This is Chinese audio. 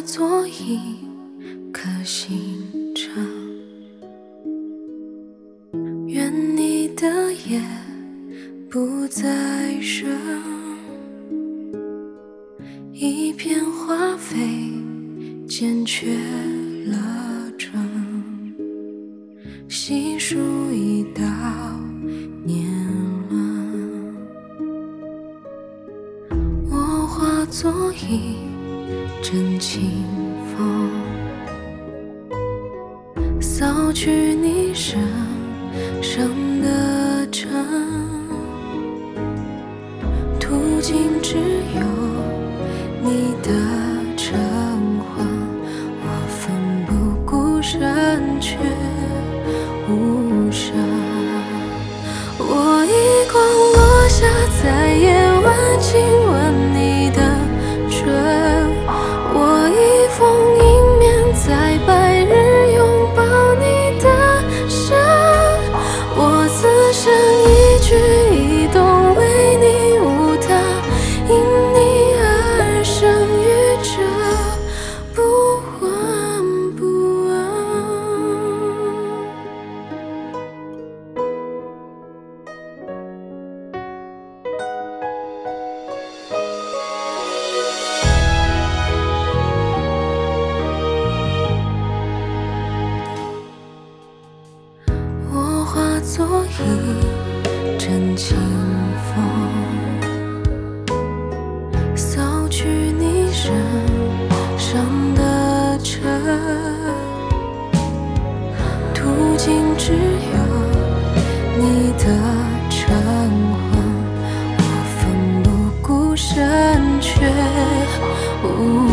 化作一颗星辰，愿你的夜不再深，一片花飞渐缺了真，细数一道年轮，我化作一阵清风，扫去你身上的尘，途经只有你的晨昏，我奋不顾身却无声。我一光落下，在夜晚亲吻你的唇，我一风迎面，在白日拥抱你的身，我此生一举一动为你舞踏，因你而生于这不闻不问。我化作一阵清风，扫去你身上的尘，途经只有你的晨昏，我奋不顾身却无